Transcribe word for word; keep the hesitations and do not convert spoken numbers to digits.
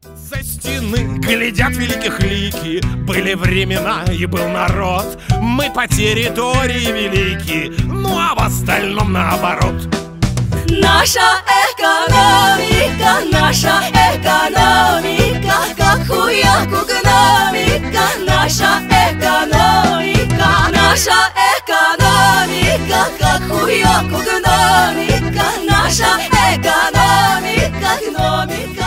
За стены глядят великих лики. Были времена и был народ. Мы по территории велики, ну а в остальном наоборот. Наша экономика, наша экономика, как хуяк гномика. Наша экономика, наша экономика, как хуяк гномика. Наша экономика, гномика.